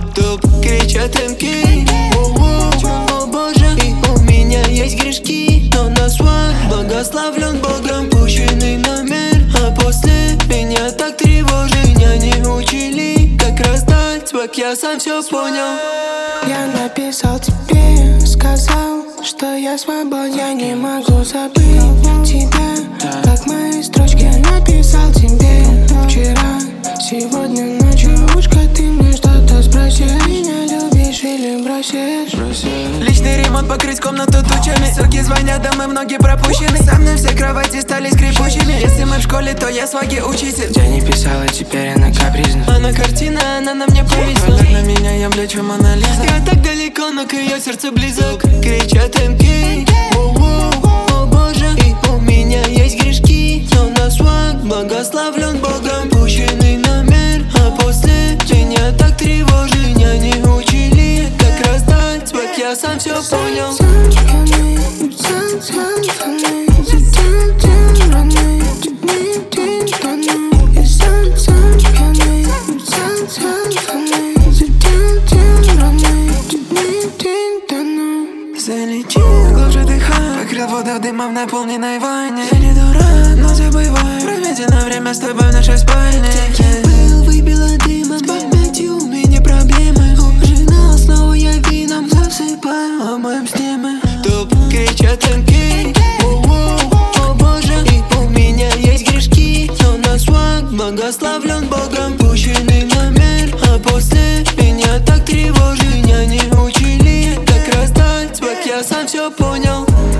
Топ кричат МК, о боже, и у меня есть грешки, но на свой благословлен Богом, пущенный номер. А после меня так тревожит, меня не учили, как раздать свак, я сам все понял. Я написал тебе, сказал, что я свободен. Я не могу забыть тебя, как мои строчки написал тебе вчера. Сегодня ночью ушко, ты мне что-то спроси. Меня любишь или бросишь? Личный ремонт, покрыть комнату тучами. Суки звонят домой, многие пропущены. Со мной все кровати стали скрипучими. Если мы в школе, то я сваги учитель. Я не писала, теперь она капризна. Она картина, она на мне повисла. Глядь на меня, я блечу Мона Лиза. Я так далеко, но к ее сердцу близок. Кричат МК, о боже, и у меня есть грешки, но на свак благословлен Богом, пущенный номер. А после меня так тревожит, меня не учили, как раздать свак, я сам все понял. Залечи, глубже дыхай, покрыл воду дымом в наполненной ванне. Я не дурак, но забывай, проведено время с тобой в нашей спальне. Я был, выбила дымом, с памятью у меня проблемы. Жена, снова я вином засыпаю, обоим с темы. Топ кричат МК, о боже, и у меня есть грешки, но на свак благословлен Богом, пущенный номер. А после меня так тревожит, меня не учили, как раздать свак, я сам все понял.